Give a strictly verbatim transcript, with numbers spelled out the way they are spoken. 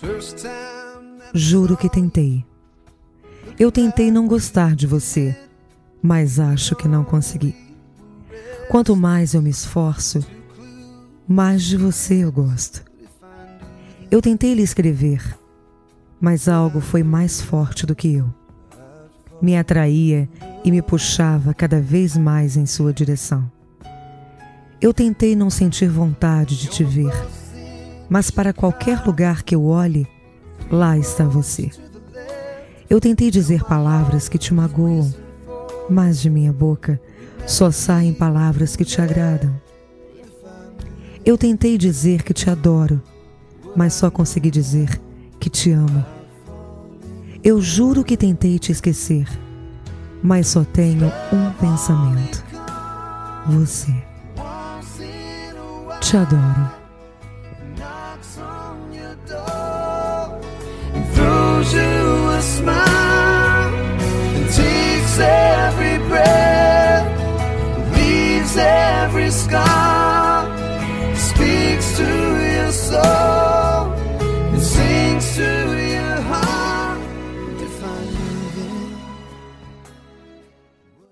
Juro que tentei. Eu tentei não gostar de você, mas acho que não consegui. Quanto mais eu me esforço, mais de você eu gosto. Eu tentei lhe escrever, mas algo foi mais forte do que eu. Me atraía e me puxava cada vez mais em sua direção. Eu tentei não sentir vontade de te ver, mas para qualquer lugar que eu olhe, lá está você. Eu tentei dizer palavras que te magoam, mas de minha boca só saem palavras que te agradam. Eu tentei dizer que te adoro, mas só consegui dizer que te amo. Eu juro que tentei te esquecer, mas só tenho um pensamento: você. Te adoro.